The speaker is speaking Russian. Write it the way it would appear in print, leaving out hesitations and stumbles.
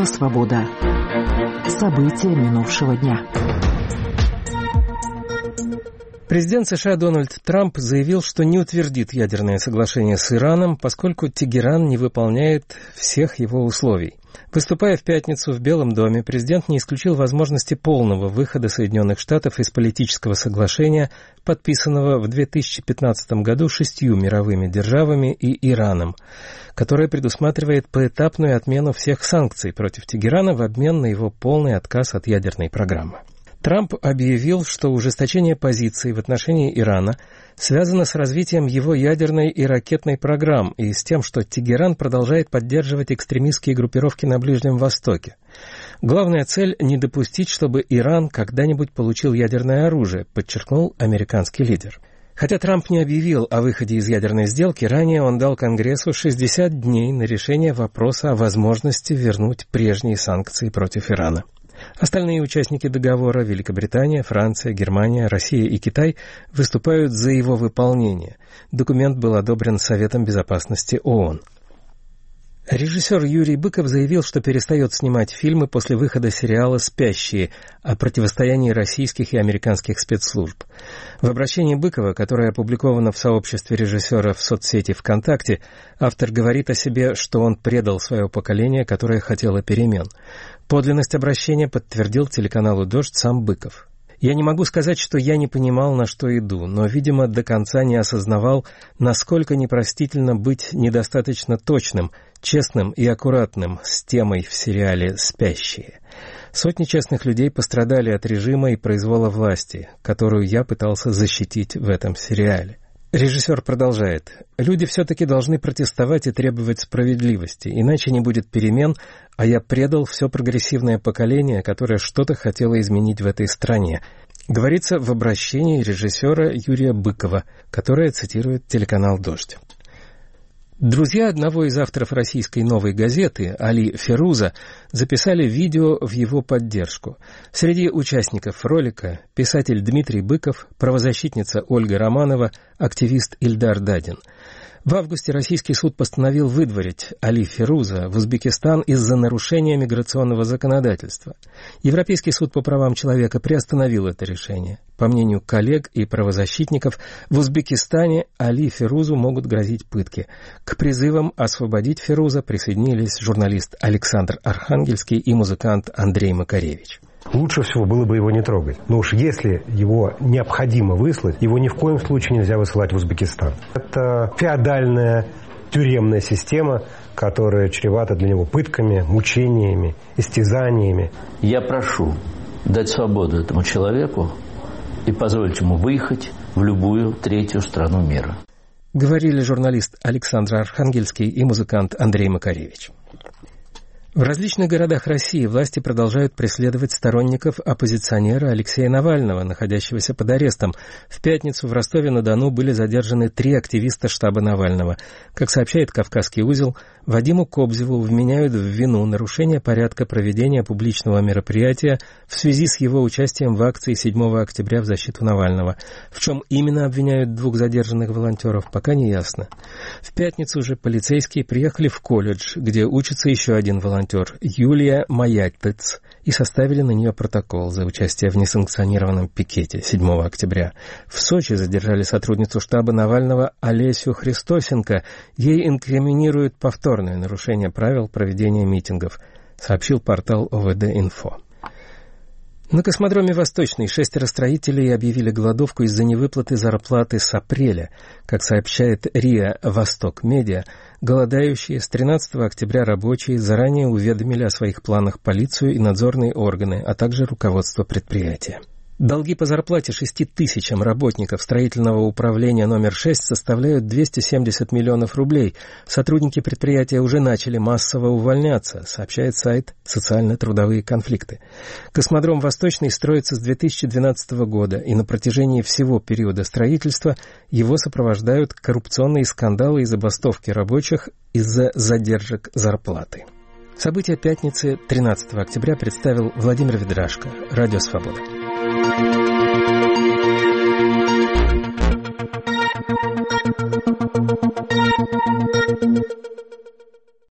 Свобода. События минувшего дня. Президент США Дональд Трамп заявил, что не утвердит ядерное соглашение с Ираном, поскольку Тегеран не выполняет всех его условий. Выступая в пятницу в Белом доме, президент не исключил возможности полного выхода Соединенных Штатов из политического соглашения, подписанного в 2015 году 6 мировыми державами и Ираном, которое предусматривает поэтапную отмену всех санкций против Тегерана в обмен на его полный отказ от ядерной программы. Трамп объявил, что ужесточение позиций в отношении Ирана связано с развитием его ядерной и ракетной программ и с тем, что Тегеран продолжает поддерживать экстремистские группировки на Ближнем Востоке. Главная цель – не допустить, чтобы Иран когда-нибудь получил ядерное оружие, подчеркнул американский лидер. Хотя Трамп не объявил о выходе из ядерной сделки, ранее он дал Конгрессу 60 дней на решение вопроса о возможности вернуть прежние санкции против Ирана. Остальные участники договора – Великобритания, Франция, Германия, Россия и Китай – выступают за его выполнение. Документ был одобрен Советом Безопасности ООН. Режиссер Юрий Быков заявил, что перестает снимать фильмы после выхода сериала «Спящие» о противостоянии российских и американских спецслужб. В обращении Быкова, которое опубликовано в сообществе режиссеров в соцсети ВКонтакте, автор говорит о себе, что он предал свое поколение, которое хотело перемен. Подлинность обращения подтвердил телеканалу «Дождь» сам Быков. «Я не могу сказать, что я не понимал, на что иду, но, видимо, до конца не осознавал, насколько непростительно быть недостаточно точным, честным и аккуратным с темой в сериале «Спящие». Сотни честных людей пострадали от режима и произвола власти, которую я пытался защитить в этом сериале». Режиссер продолжает. «Люди все-таки должны протестовать и требовать справедливости, иначе не будет перемен, а я предал все прогрессивное поколение, которое что-то хотело изменить в этой стране», говорится в обращении режиссера Юрия Быкова, которое цитирует телеканал «Дождь». Друзья одного из авторов российской «Новой газеты», Али Феруза, записали видео в его поддержку. Среди участников ролика писатель Дмитрий Быков, правозащитница Ольга Романова, активист Ильдар Дадин. В августе российский суд постановил выдворить Али Феруза в Узбекистан из-за нарушения миграционного законодательства. Европейский суд по правам человека приостановил это решение. По мнению коллег и правозащитников, в Узбекистане Али Ферузу могут грозить пытки. К призывам освободить Феруза присоединились журналист Александр Архангельский и музыкант Андрей Макаревич. Лучше всего было бы его не трогать. Но уж если его необходимо выслать, его ни в коем случае нельзя высылать в Узбекистан. Это феодальная тюремная система, которая чревата для него пытками, мучениями, истязаниями. Я прошу дать свободу этому человеку и позволить ему выехать в любую третью страну мира. Говорили журналист Александр Архангельский и музыкант Андрей Макаревич. В различных городах России власти продолжают преследовать сторонников оппозиционера Алексея Навального, находящегося под арестом. В пятницу в Ростове-на-Дону были задержаны 3 активиста штаба Навального. Как сообщает «Кавказский узел», Вадиму Кобзеву вменяют в вину нарушение порядка проведения публичного мероприятия в связи с его участием в акции 7 октября в защиту Навального. В чем именно обвиняют 2 задержанных волонтеров, пока не ясно. В пятницу же полицейские приехали в колледж, где учится еще один волонтер, Юлия Маятец, и составили на нее протокол за участие в несанкционированном пикете 7 октября. В Сочи задержали сотрудницу штаба Навального Олесю Христосенко. Ей инкриминируют повторное нарушение правил проведения митингов, сообщил портал ОВД-Инфо. На космодроме «Восточный» 6 строителей объявили голодовку из-за невыплаты зарплаты с апреля. Как сообщает РИА «Восток Медиа», голодающие с 13 октября рабочие заранее уведомили о своих планах полицию и надзорные органы, а также руководство предприятия. Долги по зарплате 6 тысячам работников строительного управления номер 6 составляют 270 миллионов рублей. Сотрудники предприятия уже начали массово увольняться, сообщает сайт «Социально-трудовые конфликты». Космодром «Восточный» строится с 2012 года, и на протяжении всего периода строительства его сопровождают коррупционные скандалы и забастовки рабочих из-за задержек зарплаты. События пятницы 13 октября представил Владимир Ведрашко, Радио Свобода.